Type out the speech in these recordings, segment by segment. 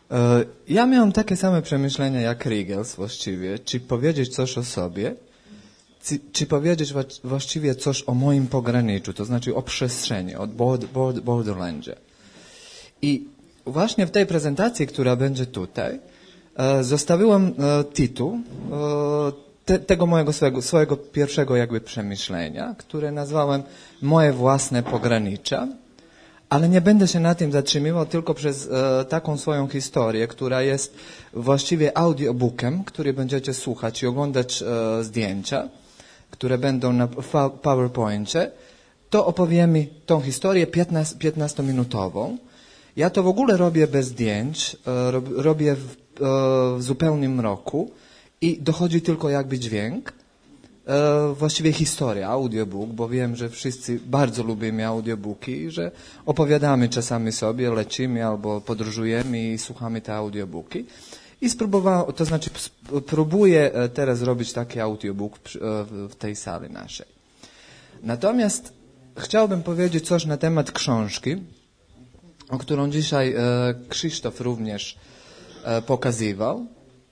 Ja miałem takie same przemyślenia jak Riegels właściwie, czy powiedzieć coś o sobie, czy powiedzieć właściwie coś o moim pograniczu, to znaczy o przestrzeni, o borderlandzie. I właśnie w tej prezentacji, która będzie tutaj, zostawiłem tytuł tego mojego swojego pierwszego jakby przemyślenia, które nazwałem Moje własne pogranicze, ale nie będę się na tym zatrzymywał tylko przez taką swoją historię, która jest właściwie audiobookiem, który będziecie słuchać i oglądać zdjęcia, które będą na PowerPoincie. To opowiemy tą historię 15-minutową. Ja to w ogóle robię bez zdjęć, robię w zupełnym mroku i dochodzi tylko jakby dźwięk. Właściwie historia, audiobook, bo wiem, że wszyscy bardzo lubimy audiobooki i że opowiadamy czasami sobie, lecimy albo podróżujemy i słuchamy te audiobooki. I próbuję teraz robić taki audiobook w tej sali naszej. Natomiast chciałbym powiedzieć coś na temat książki, o którą dzisiaj Krzysztof również pokazywał.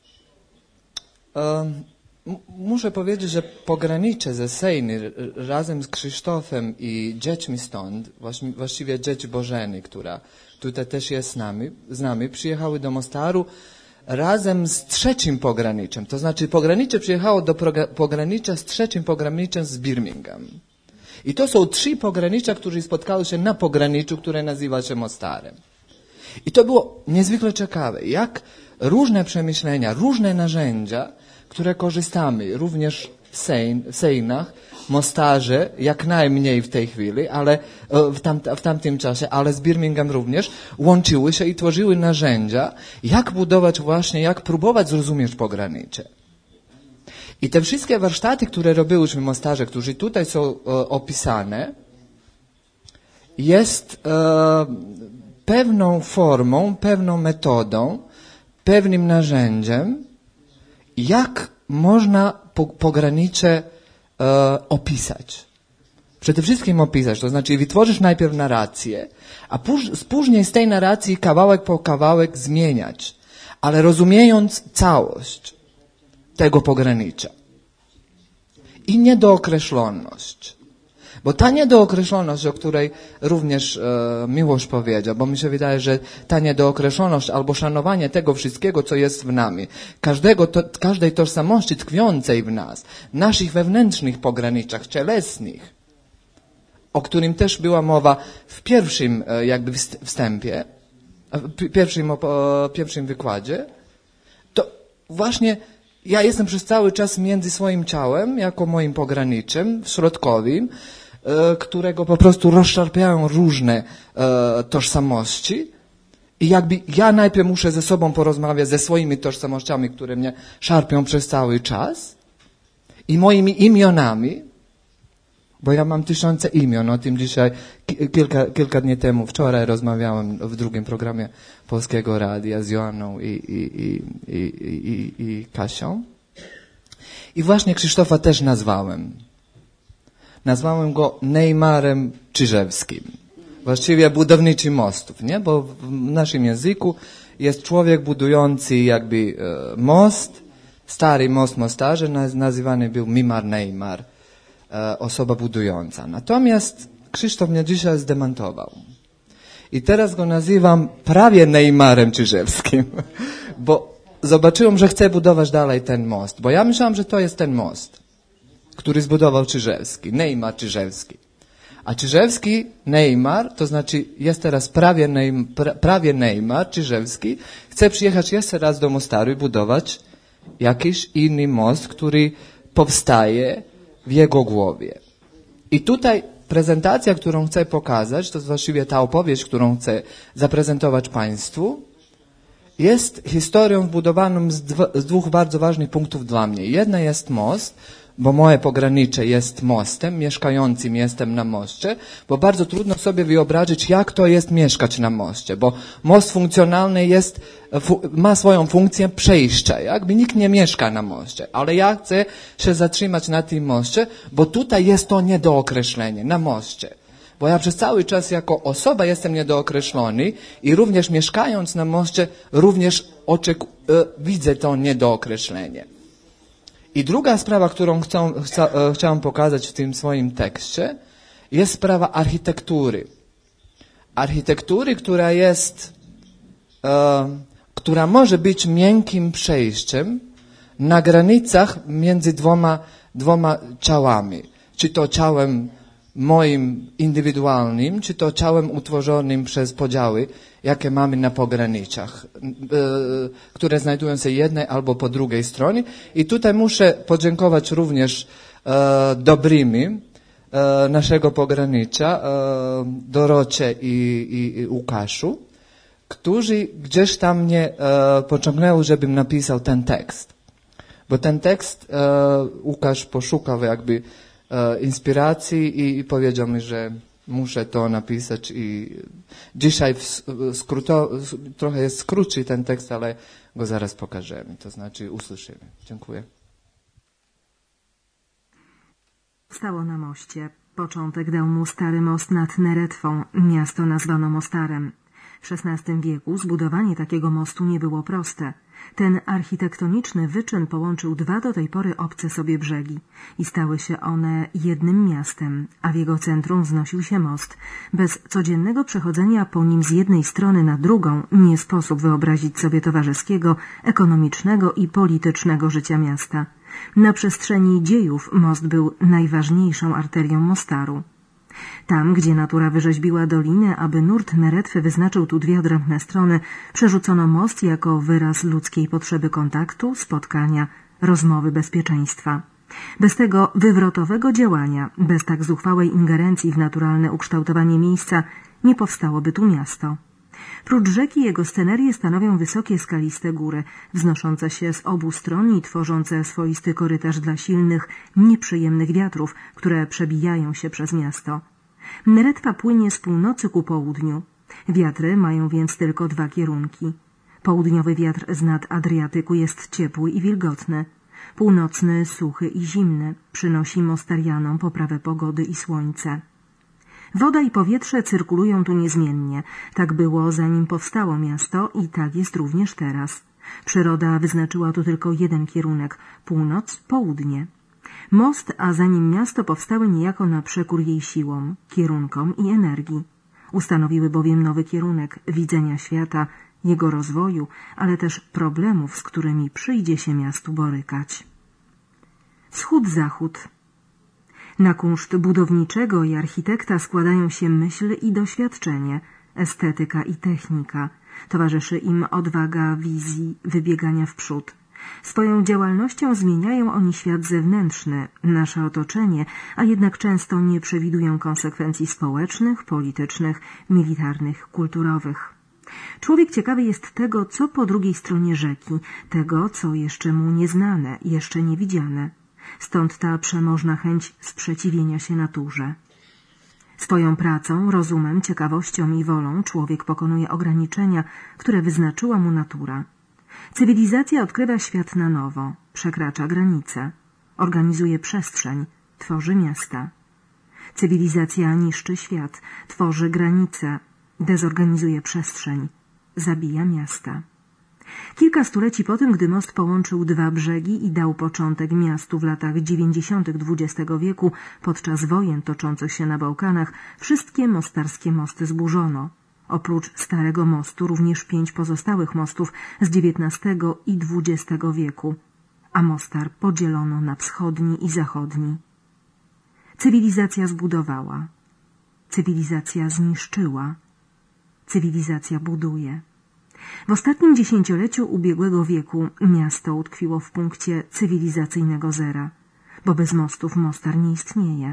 Muszę powiedzieć, że pogranicze ze Sejny razem z Krzysztofem i dziećmi stąd, właściwie dzieci Bożeny, która tutaj też jest z nami, przyjechały do Mostaru razem z trzecim pograniczem. To znaczy pogranicze przyjechało do pogranicza z trzecim pograniczem z Birmingham. I to są 3 pogranicza, którzy spotkały się na pograniczu, które nazywa się Mostarem. I to było niezwykle ciekawe, jak różne przemyślenia, różne narzędzia, które korzystamy również w Sejnach, Mostarze, jak najmniej w tej chwili, ale w tamtym czasie, ale z Birmingham również, łączyły się i tworzyły narzędzia, jak budować właśnie, jak próbować zrozumieć pogranicze. I te wszystkie warsztaty, które robiłyśmy w Mostarze, które tutaj są opisane, jest pewną formą, pewną metodą, pewnym narzędziem, jak można pogranicze opisać. Przede wszystkim opisać, to znaczy wytworzysz najpierw narrację, a później z tej narracji kawałek po kawałek zmieniać, ale rozumiejąc całość tego pogranicza. I niedookreśloność. Bo ta niedookreśloność, o której również Miłosz powiedział, bo mi się wydaje, że ta niedookreśloność albo szanowanie tego wszystkiego, co jest w nami, każdej tożsamości tkwiącej w nas, naszych wewnętrznych pograniczach cielesnych, o którym też była mowa w pierwszym jakby wstępie, w pierwszym wykładzie, to właśnie ja jestem przez cały czas między swoim ciałem, jako moim pograniczem środkowym, którego po prostu rozszarpiają różne tożsamości i jakby ja najpierw muszę ze sobą porozmawiać, ze swoimi tożsamościami, które mnie szarpią przez cały czas i moimi imionami, bo ja mam 1000 imion, o tym dzisiaj kilka dni temu, wczoraj rozmawiałem w drugim programie Polskiego Radia z Joanną i Kasią. I właśnie Krzysztofa też nazwałem. Nazwałem go Neymarem Czyżewskim. Właściwie budowniczy mostów, nie? Bo w naszym języku jest człowiek budujący jakby most, stary most Mostarze, nazywany był Mimar Neymar, osoba budująca. Natomiast Krzysztof mnie dzisiaj zdemantował. I teraz go nazywam prawie Neymarem Czyżewskim, bo zobaczyłem, że chce budować dalej ten most, bo ja myślałem, że to jest ten most, który zbudował Czyżewski, Neymar Czyżewski. A Czyżewski, Neymar, to znaczy jest teraz prawie Neymar Czyżewski, chce przyjechać jeszcze raz do Mostaru i budować jakiś inny most, który powstaje w jego głowie. I tutaj prezentacja, którą chcę pokazać, to jest właściwie ta opowieść, którą chcę zaprezentować Państwu, jest historią budowaną z 2 bardzo ważnych punktów dla mnie. Jedna jest most, bo moje pogranicze jest mostem, mieszkającym jestem na moście, bo bardzo trudno sobie wyobrazić, jak to jest mieszkać na moście, bo most funkcjonalny ma swoją funkcję przejścia, jakby nikt nie mieszka na moście, ale ja chcę się zatrzymać na tym moście, bo tutaj jest to niedookreślenie, na moście. Bo ja przez cały czas jako osoba jestem niedookreślony i również mieszkając na moście, również widzę to niedookreślenie. I druga sprawa, którą chciałem pokazać w tym swoim tekście, jest sprawa architektury. Architektury, która może być miękkim przejściem na granicach między dwoma ciałami. Czy to ciałem moim indywidualnym, czy to ciałem utworzonym przez podziały, jakie mamy na pograniczach, które znajdują się jednej albo po drugiej stronie. I tutaj muszę podziękować również dobrymi naszego pogranicza, Dorocie i Łukaszu, którzy gdzieś tam mnie pociągnęli, żebym napisał ten tekst. Bo ten tekst Łukasz poszukał jakby inspiracji i powiedział mi, że muszę to napisać i dzisiaj trochę jest krótszy ten tekst, ale go zaraz pokażemy, to znaczy usłyszymy. Dziękuję. Stało na moście. Początek dał mu stary most nad Neretwą. Miasto nazwano Mostarem. W XVI wieku zbudowanie takiego mostu nie było proste. Ten architektoniczny wyczyn połączył dwa do tej pory obce sobie brzegi i stały się one jednym miastem, a w jego centrum wznosił się most. Bez codziennego przechodzenia po nim z jednej strony na drugą nie sposób wyobrazić sobie towarzyskiego, ekonomicznego i politycznego życia miasta. Na przestrzeni dziejów most był najważniejszą arterią Mostaru. Tam, gdzie natura wyrzeźbiła dolinę, aby nurt Neretwy wyznaczył tu dwie odrębne strony, przerzucono most jako wyraz ludzkiej potrzeby kontaktu, spotkania, rozmowy, bezpieczeństwa. Bez tego wywrotowego działania, bez tak zuchwałej ingerencji w naturalne ukształtowanie miejsca, nie powstałoby tu miasto. Prócz rzeki jego scenerię stanowią wysokie skaliste góry, wznoszące się z obu stron i tworzące swoisty korytarz dla silnych, nieprzyjemnych wiatrów, które przebijają się przez miasto. Neretwa płynie z północy ku południu. Wiatry mają więc tylko dwa kierunki. Południowy wiatr z nad Adriatyku jest ciepły i wilgotny. Północny suchy i zimny, przynosi Mostarianom poprawę pogody i słońce. Woda i powietrze cyrkulują tu niezmiennie. Tak było, zanim powstało miasto i tak jest również teraz. Przyroda wyznaczyła tu tylko jeden kierunek – północ, południe. Most, a za nim miasto powstały niejako na przekór jej siłom, kierunkom i energii. Ustanowiły bowiem nowy kierunek widzenia świata, jego rozwoju, ale też problemów, z którymi przyjdzie się miastu borykać. Wschód-zachód. Na kunszt budowniczego i architekta składają się myśl i doświadczenie, estetyka i technika. Towarzyszy im odwaga wizji, wybiegania w przód. Swoją działalnością zmieniają oni świat zewnętrzny, nasze otoczenie, a jednak często nie przewidują konsekwencji społecznych, politycznych, militarnych, kulturowych. Człowiek ciekawy jest tego, co po drugiej stronie rzeki, tego, co jeszcze mu nieznane, jeszcze niewidziane. Stąd ta przemożna chęć sprzeciwienia się naturze. Swoją pracą, rozumem, ciekawością i wolą człowiek pokonuje ograniczenia, które wyznaczyła mu natura. Cywilizacja odkrywa świat na nowo, przekracza granice, organizuje przestrzeń, tworzy miasta. Cywilizacja niszczy świat, tworzy granice, dezorganizuje przestrzeń, zabija miasta. Kilka stuleci po tym, gdy most połączył dwa brzegi i dał początek miastu w latach 90. XX wieku, podczas wojen toczących się na Bałkanach, wszystkie mostarskie mosty zburzono. Oprócz Starego Mostu również 5 pozostałych mostów z XIX i XX wieku, a Mostar podzielono na wschodni i zachodni. Cywilizacja zbudowała, cywilizacja zniszczyła, cywilizacja buduje. W ostatnim dziesięcioleciu ubiegłego wieku miasto utkwiło w punkcie cywilizacyjnego zera, bo bez mostów Mostar nie istnieje.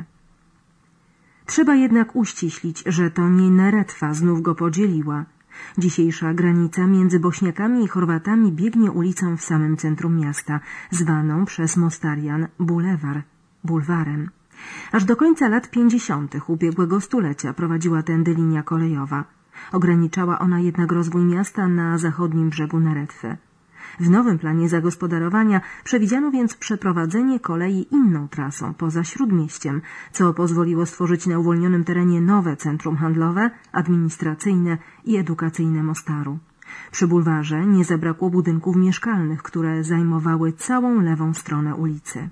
Trzeba jednak uściślić, że to nie Neretwa znów go podzieliła. Dzisiejsza granica między Bośniakami i Chorwatami biegnie ulicą w samym centrum miasta, zwaną przez Mostarian bulwarem. Aż do końca lat 50. ubiegłego stulecia prowadziła tędy linia kolejowa. Ograniczała ona jednak rozwój miasta na zachodnim brzegu Neretwy. W nowym planie zagospodarowania przewidziano więc przeprowadzenie kolei inną trasą, poza Śródmieściem, co pozwoliło stworzyć na uwolnionym terenie nowe centrum handlowe, administracyjne i edukacyjne Mostaru. Przy bulwarze nie zabrakło budynków mieszkalnych, które zajmowały całą lewą stronę ulicy.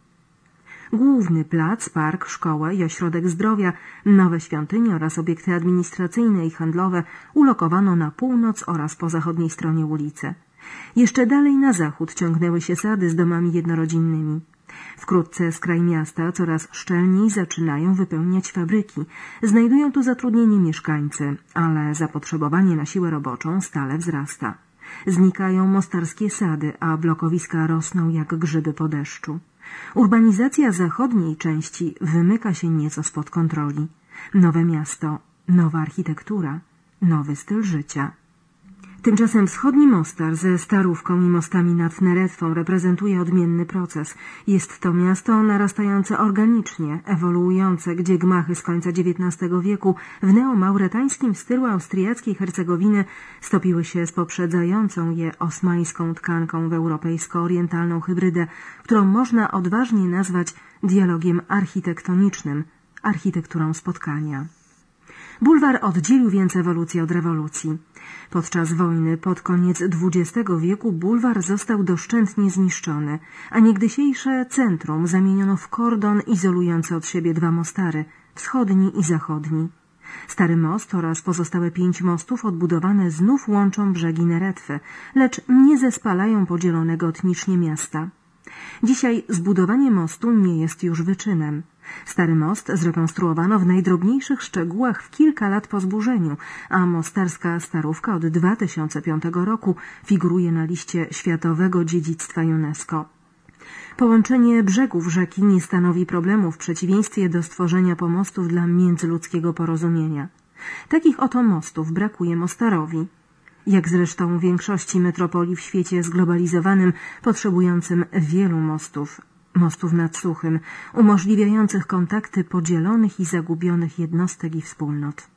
Główny plac, park, szkołę i ośrodek zdrowia, nowe świątynie oraz obiekty administracyjne i handlowe ulokowano na północ oraz po zachodniej stronie ulicy. Jeszcze dalej na zachód ciągnęły się sady z domami jednorodzinnymi. Wkrótce z kraj miasta coraz szczelniej zaczynają wypełniać fabryki. Znajdują tu zatrudnienie mieszkańcy, ale zapotrzebowanie na siłę roboczą stale wzrasta. Znikają mostarskie sady, a blokowiska rosną jak grzyby po deszczu. Urbanizacja zachodniej części wymyka się nieco spod kontroli. Nowe miasto, nowa architektura, nowy styl życia. Tymczasem wschodni Mostar ze Starówką i mostami nad Neretwą reprezentuje odmienny proces. Jest to miasto narastające organicznie, ewoluujące, gdzie gmachy z końca XIX wieku w neomauretańskim stylu austriackiej Hercegowiny stopiły się z poprzedzającą je osmańską tkanką w europejsko-orientalną hybrydę, którą można odważnie nazwać dialogiem architektonicznym, architekturą spotkania. Bulwar oddzielił więc ewolucję od rewolucji. Podczas wojny pod koniec XX wieku bulwar został doszczętnie zniszczony, a niegdysiejsze centrum zamieniono w kordon izolujący od siebie dwa Mostary, wschodni i zachodni. Stary most oraz pozostałe 5 mostów odbudowane znów łączą brzegi Neretwy, lecz nie zespalają podzielonego etnicznie miasta. Dzisiaj zbudowanie mostu nie jest już wyczynem. Stary most zrekonstruowano w najdrobniejszych szczegółach w kilka lat po zburzeniu, a mostarska Starówka od 2005 roku figuruje na liście Światowego Dziedzictwa UNESCO. Połączenie brzegów rzeki nie stanowi problemu w przeciwieństwie do stworzenia pomostów dla międzyludzkiego porozumienia. Takich oto mostów brakuje Mostarowi. Jak zresztą większości metropolii w świecie zglobalizowanym, potrzebującym wielu mostów nad Suchym, umożliwiających kontakty podzielonych i zagubionych jednostek i wspólnot.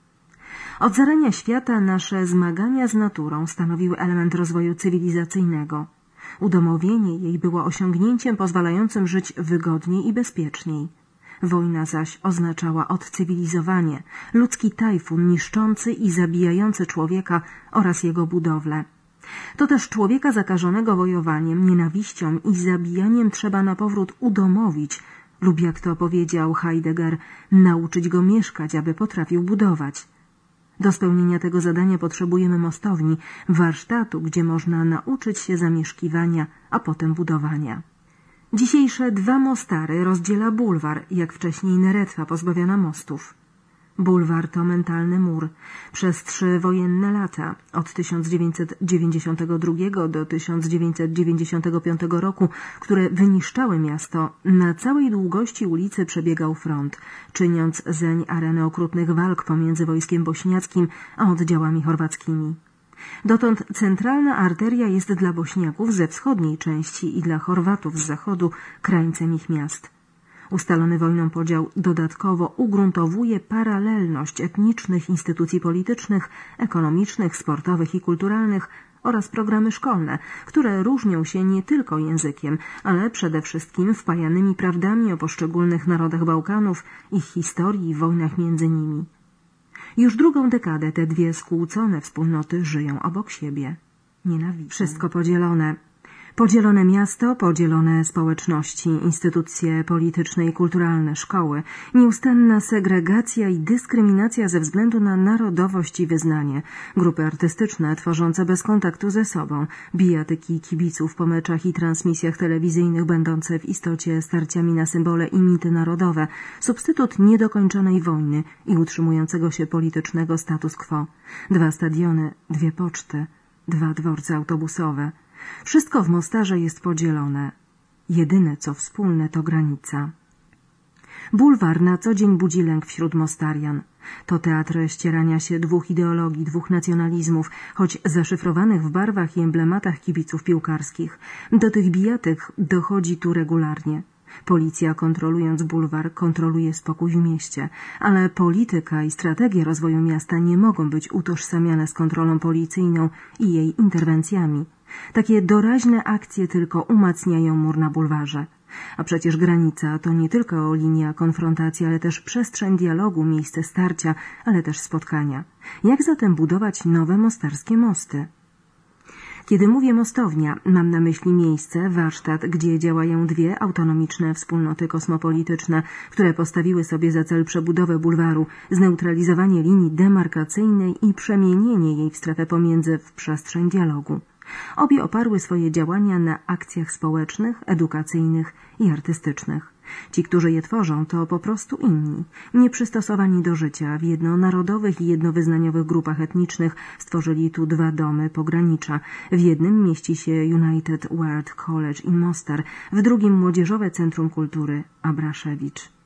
Od zarania świata nasze zmagania z naturą stanowiły element rozwoju cywilizacyjnego. Udomowienie jej było osiągnięciem pozwalającym żyć wygodniej i bezpieczniej. Wojna zaś oznaczała odcywilizowanie, ludzki tajfun niszczący i zabijający człowieka oraz jego budowlę. To też człowieka zakażonego wojowaniem, nienawiścią i zabijaniem trzeba na powrót udomowić lub, jak to powiedział Heidegger, nauczyć go mieszkać, aby potrafił budować. Do spełnienia tego zadania potrzebujemy mostowni, warsztatu, gdzie można nauczyć się zamieszkiwania, a potem budowania. Dzisiejsze 2 Mostary rozdziela bulwar, jak wcześniej Neretwa pozbawiona mostów. Bulwar to mentalny mur. Przez 3 wojenne lata, od 1992 do 1995 roku, które wyniszczały miasto, na całej długości ulicy przebiegał front, czyniąc zeń arenę okrutnych walk pomiędzy wojskiem bośniackim a oddziałami chorwackimi. Dotąd centralna arteria jest dla Bośniaków ze wschodniej części i dla Chorwatów z zachodu krańcem ich miast. Ustalony wojną podział dodatkowo ugruntowuje paralelność etnicznych instytucji politycznych, ekonomicznych, sportowych i kulturalnych oraz programy szkolne, które różnią się nie tylko językiem, ale przede wszystkim wpajanymi prawdami o poszczególnych narodach Bałkanów, ich historii i wojnach między nimi. Już drugą dekadę te 2 skłócone wspólnoty żyją obok siebie. Nienawidzą. Wszystko podzielone. Podzielone miasto, podzielone społeczności, instytucje polityczne i kulturalne, szkoły, nieustanna segregacja i dyskryminacja ze względu na narodowość i wyznanie, grupy artystyczne tworzące bez kontaktu ze sobą, bijatyki kibiców po meczach i transmisjach telewizyjnych będące w istocie starciami na symbole i mity narodowe, substytut niedokończonej wojny i utrzymującego się politycznego status quo, 2 stadiony, 2 poczty, 2 dworce autobusowe. Wszystko w Mostarze jest podzielone. Jedyne co wspólne to granica. Bulwar na co dzień budzi lęk wśród mostarian. To teatr ścierania się 2 ideologii, 2 nacjonalizmów, choć zaszyfrowanych w barwach i emblematach kibiców piłkarskich. Do tych bijatyk dochodzi tu regularnie. Policja, kontrolując bulwar, kontroluje spokój w mieście, ale polityka i strategia rozwoju miasta nie mogą być utożsamiane z kontrolą policyjną i jej interwencjami. Takie doraźne akcje tylko umacniają mur na bulwarze. A przecież granica to nie tylko linia konfrontacji, ale też przestrzeń dialogu, miejsce starcia, ale też spotkania. Jak zatem budować nowe mostarskie mosty? Kiedy mówię mostownia, mam na myśli miejsce, warsztat, gdzie działają dwie autonomiczne wspólnoty kosmopolityczne, które postawiły sobie za cel przebudowę bulwaru, zneutralizowanie linii demarkacyjnej i przemienienie jej w strefę pomiędzy w przestrzeń dialogu. Obie oparły swoje działania na akcjach społecznych, edukacyjnych i artystycznych. Ci, którzy je tworzą, to po prostu inni, nieprzystosowani do życia. W jednonarodowych i jednowyznaniowych grupach etnicznych stworzyli tu dwa domy pogranicza. W jednym mieści się United World College in Mostar, w drugim Młodzieżowe Centrum Kultury Abraszewicz.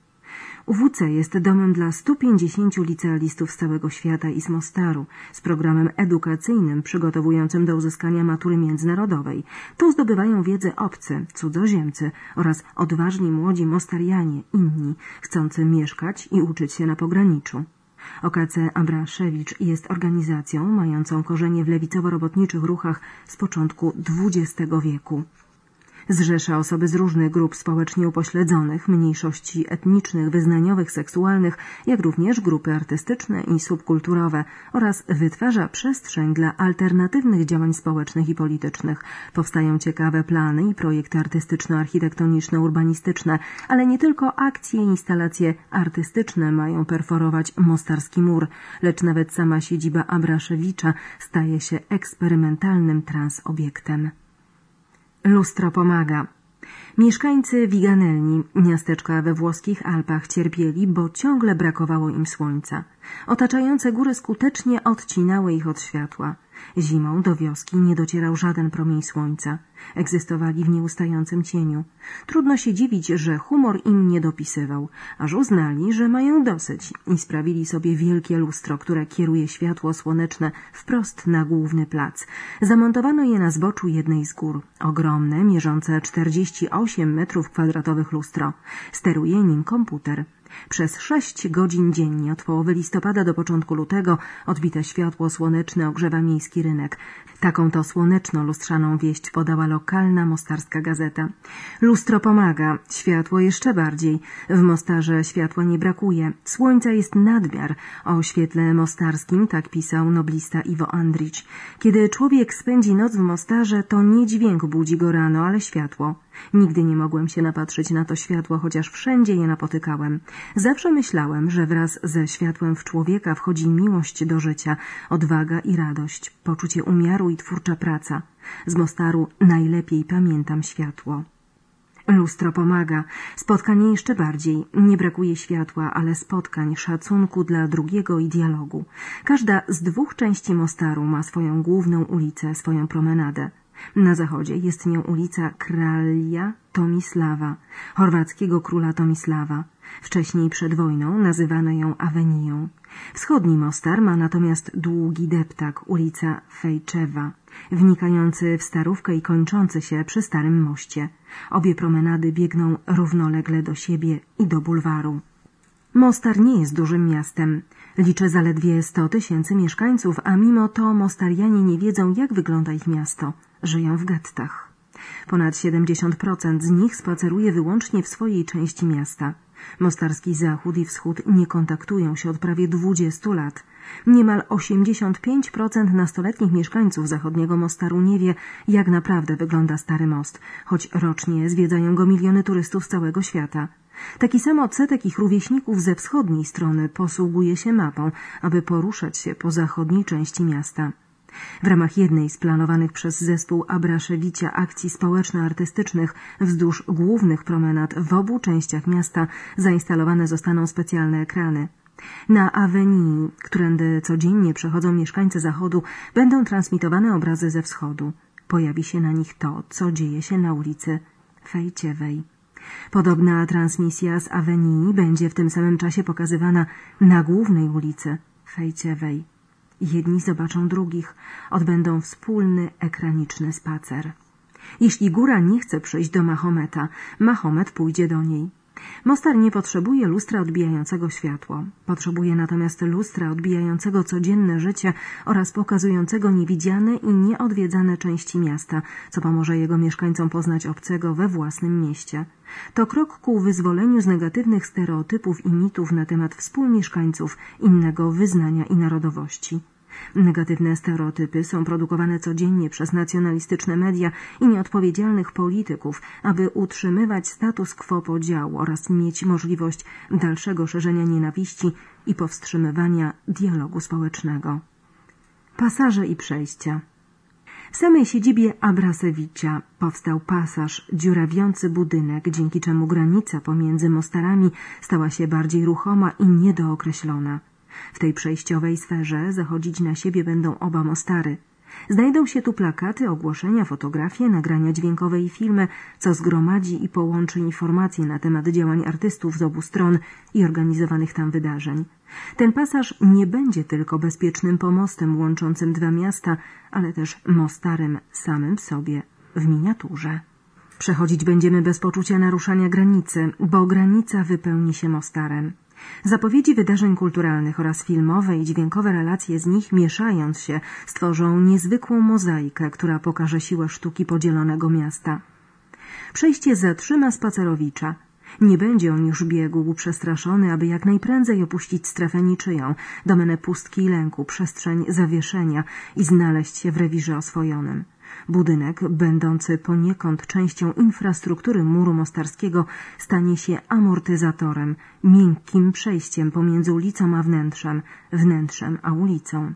UWC jest domem dla 150 licealistów z całego świata i z Mostaru, z programem edukacyjnym przygotowującym do uzyskania matury międzynarodowej. Tu zdobywają wiedzę obcy, cudzoziemcy oraz odważni młodzi mostarianie, inni, chcący mieszkać i uczyć się na pograniczu. OKC Abraszewicz jest organizacją mającą korzenie w lewicowo-robotniczych ruchach z początku XX wieku. Zrzesza osoby z różnych grup społecznie upośledzonych, mniejszości etnicznych, wyznaniowych, seksualnych, jak również grupy artystyczne i subkulturowe oraz wytwarza przestrzeń dla alternatywnych działań społecznych i politycznych. Powstają ciekawe plany i projekty artystyczno-architektoniczne, urbanistyczne, ale nie tylko akcje i instalacje artystyczne mają perforować mostarski mur, lecz nawet sama siedziba Abraszewicza staje się eksperymentalnym transobiektem. Lustro pomaga. Mieszkańcy Viganelli, miasteczka we włoskich Alpach, cierpieli, bo ciągle brakowało im słońca. Otaczające góry skutecznie odcinały ich od światła. Zimą do wioski nie docierał żaden promień słońca. Egzystowali w nieustającym cieniu. Trudno się dziwić, że humor im nie dopisywał, aż uznali, że mają dosyć i sprawili sobie wielkie lustro, które kieruje światło słoneczne wprost na główny plac. Zamontowano je na zboczu jednej z gór. Ogromne, mierzące 48 metrów kwadratowych lustro. Steruje nim komputer. Przez 6 godzin dziennie, od połowy listopada do początku lutego, odbite światło słoneczne ogrzewa miejski rynek. Taką to słoneczno-lustrzaną wieść podała lokalna mostarska gazeta. Lustro pomaga, światło jeszcze bardziej. W Mostarze światła nie brakuje. Słońca jest nadmiar. O świetle mostarskim, tak pisał noblista Iwo Andrić. Kiedy człowiek spędzi noc w Mostarze, to nie dźwięk budzi go rano, ale światło. Nigdy nie mogłem się napatrzeć na to światło, chociaż wszędzie je napotykałem. Zawsze myślałem, że wraz ze światłem w człowieka wchodzi miłość do życia, odwaga i radość, poczucie umiaru i twórcza praca. Z Mostaru najlepiej pamiętam światło. Lustro pomaga. Spotkanie jeszcze bardziej. Nie brakuje światła, ale spotkań, szacunku dla drugiego i dialogu. Każda z 2 części Mostaru ma swoją główną ulicę, swoją promenadę. Na zachodzie jest nią ulica Kralja Tomislawa, chorwackiego króla Tomislawa. Wcześniej przed wojną nazywano ją Awenią. Wschodni Mostar ma natomiast długi deptak, ulica Fejczewa, wnikający w Starówkę i kończący się przy Starym Moście. Obie promenady biegną równolegle do siebie i do bulwaru. Mostar nie jest dużym miastem. Liczy zaledwie 100 000 mieszkańców, a mimo to mostarianie nie wiedzą, jak wygląda ich miasto. Żyją w gettach. Ponad 70% z nich spaceruje wyłącznie w swojej części miasta. Mostarski zachód i wschód nie kontaktują się od prawie 20 lat. Niemal 85% nastoletnich mieszkańców zachodniego Mostaru nie wie, jak naprawdę wygląda Stary Most, choć rocznie zwiedzają go miliony turystów z całego świata. Taki sam odsetek ich rówieśników ze wschodniej strony posługuje się mapą, aby poruszać się po zachodniej części miasta. W ramach jednej z planowanych przez zespół Abraszewicza akcji społeczno-artystycznych wzdłuż głównych promenad w obu częściach miasta zainstalowane zostaną specjalne ekrany. Na Awenii, którędy codziennie przechodzą mieszkańcy zachodu, będą transmitowane obrazy ze wschodu. Pojawi się na nich to, co dzieje się na ulicy Fejciewej. Podobna transmisja z Awenii będzie w tym samym czasie pokazywana na głównej ulicy Fejciewej. Jedni zobaczą drugich, odbędą wspólny ekraniczny spacer. Jeśli góra nie chce przyjść do Mahometa, Mahomet pójdzie do niej. Mostar nie potrzebuje lustra odbijającego światło. Potrzebuje natomiast lustra odbijającego codzienne życie oraz pokazującego niewidziane i nieodwiedzane części miasta, co pomoże jego mieszkańcom poznać obcego we własnym mieście. To krok ku wyzwoleniu z negatywnych stereotypów i mitów na temat współmieszkańców innego wyznania i narodowości. Negatywne stereotypy są produkowane codziennie przez nacjonalistyczne media i nieodpowiedzialnych polityków, aby utrzymywać status quo podziału oraz mieć możliwość dalszego szerzenia nienawiści i powstrzymywania dialogu społecznego. Pasaże i przejścia. W samej siedzibie Abrasewicza powstał pasaż, dziurawiący budynek, dzięki czemu granica pomiędzy Mostarami stała się bardziej ruchoma i niedookreślona. W tej przejściowej sferze zachodzić na siebie będą oba Mostary. Znajdą się tu plakaty, ogłoszenia, fotografie, nagrania dźwiękowe i filmy, co zgromadzi i połączy informacje na temat działań artystów z obu stron i organizowanych tam wydarzeń. Ten pasaż nie będzie tylko bezpiecznym pomostem łączącym dwa miasta, ale też Mostarem samym w sobie, w miniaturze. Przechodzić będziemy bez poczucia naruszania granicy, bo granica wypełni się Mostarem. Zapowiedzi wydarzeń kulturalnych oraz filmowe i dźwiękowe relacje z nich, mieszając się, stworzą niezwykłą mozaikę, która pokaże siłę sztuki podzielonego miasta. Przejście zatrzyma spacerowicza. Nie będzie on już biegł przestraszony, aby jak najprędzej opuścić strefę niczyją, domenę pustki i lęku, przestrzeń zawieszenia i znaleźć się w rewirze oswojonym. Budynek, będący poniekąd częścią infrastruktury muru mostarskiego, stanie się amortyzatorem, miękkim przejściem pomiędzy ulicą a wnętrzem, wnętrzem a ulicą.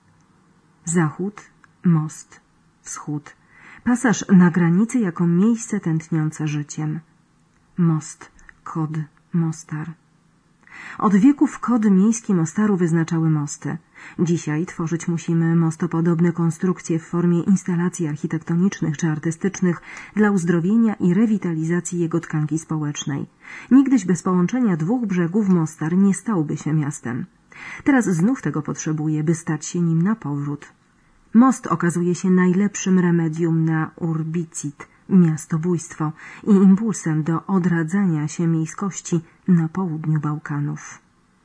Zachód, most, wschód. Pasaż na granicy jako miejsce tętniące życiem. Most, kod, Mostar. Od wieków kody miejskie Mostaru wyznaczały mosty. Dzisiaj tworzyć musimy mostopodobne konstrukcje w formie instalacji architektonicznych czy artystycznych dla uzdrowienia i rewitalizacji jego tkanki społecznej. Nigdyś bez połączenia dwóch brzegów Mostar nie stałby się miastem. Teraz znów tego potrzebuje, by stać się nim na powrót. Most okazuje się najlepszym remedium na urbicid, miastobójstwo i impulsem do odradzania się miejskości na południu Bałkanów.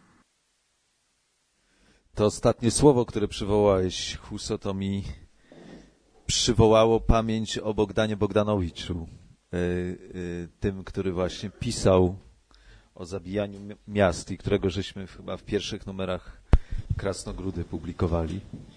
To ostatnie słowo, które przywołałeś, Huso, to mi przywołało pamięć o Bogdanie Bogdanowiczu, tym, który właśnie pisał o zabijaniu miast i którego żeśmy chyba w pierwszych numerach Krasnogródy publikowali.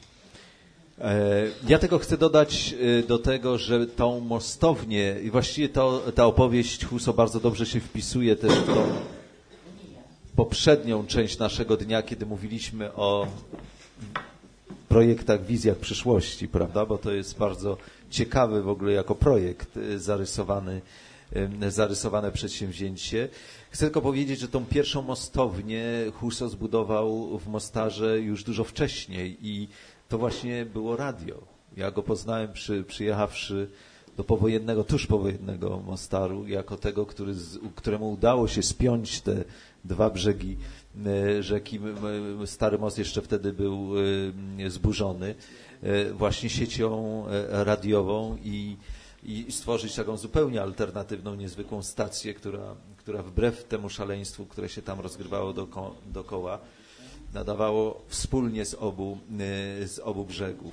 Ja tego chcę dodać do tego, że tą mostownię i właściwie ta opowieść, Huso, bardzo dobrze się wpisuje też w tą poprzednią część naszego dnia, kiedy mówiliśmy o projektach, wizjach przyszłości, prawda? Bo to jest bardzo ciekawy w ogóle jako projekt zarysowane przedsięwzięcie. Chcę tylko powiedzieć, że tą pierwszą mostownię Huso zbudował w Mostarze już dużo wcześniej i to właśnie było radio. Ja go poznałem przyjechawszy do powojennego, tuż powojennego Mostaru, jako tego, któremu udało się spiąć te dwa brzegi rzeki. Stary most jeszcze wtedy był zburzony właśnie siecią radiową i stworzyć taką zupełnie alternatywną, niezwykłą stację, która wbrew temu szaleństwu, które się tam rozgrywało dookoła, nadawało wspólnie z obu brzegów.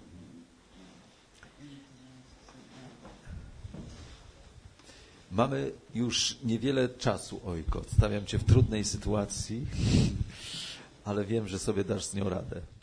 Mamy już niewiele czasu, Ojko. Stawiam Cię w trudnej sytuacji, ale wiem, że sobie dasz z nią radę.